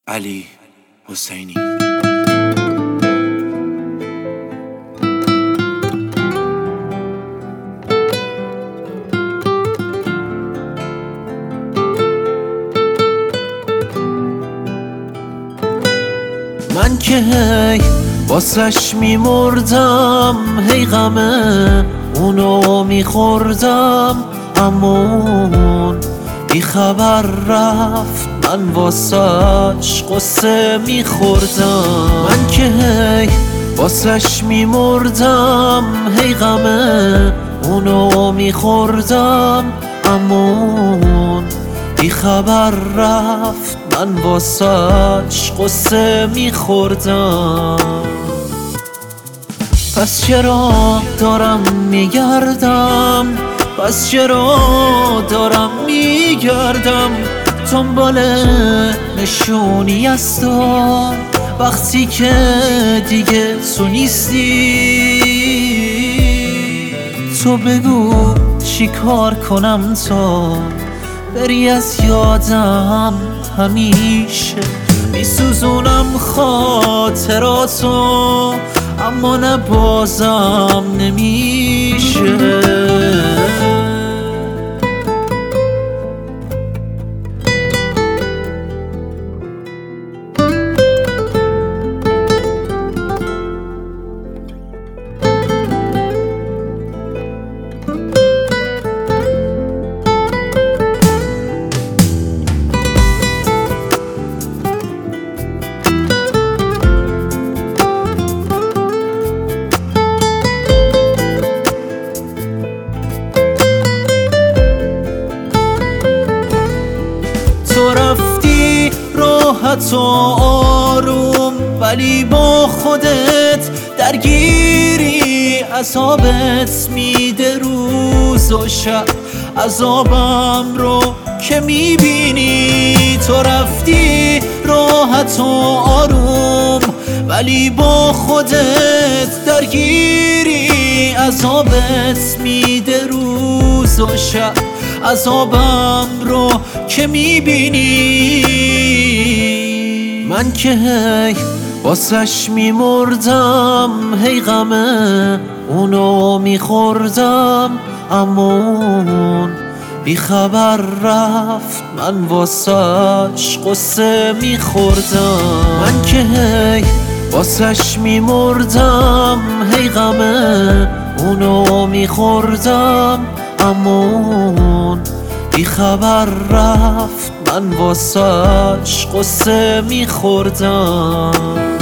علی حسینی. من که هی واسش میمردم، هی غمه اونو میخوردم، امون بی خبر رفت، من واسش قصه میخوردم. من که هی واسش میمردم، هی غمه اونو میخوردم، امون بی خبر رفت، من واسش قصه میخوردم. پس چرا دارم میگردم، پس چرا دارم میگردم دنبال نشونی از تو، وقتی که دیگه تو نیستی. تو بگو چی کار کنم تا بری از یادم، همیشه میسوزونم خاطراتو، اما نه بازم نمیشه. تو رفتی راحت و آروم، ولی با خودت درگیری، عذابت میده روز و شب، عذابم رو که میبینی. تو رفتی راحت و آروم، ولی با خودت درگیری، عذابت میده روز و شب، عذابم رو که میبینی. من که هی واسش میمردم، هی غمه اونو میخوردم، امون بی خبر رفت، من واسش قصه میخوردم. من که هی واسش میمردم، هی غمه اونو میخوردم، امون بی خبر رفت، من واسش قصه میخوردم.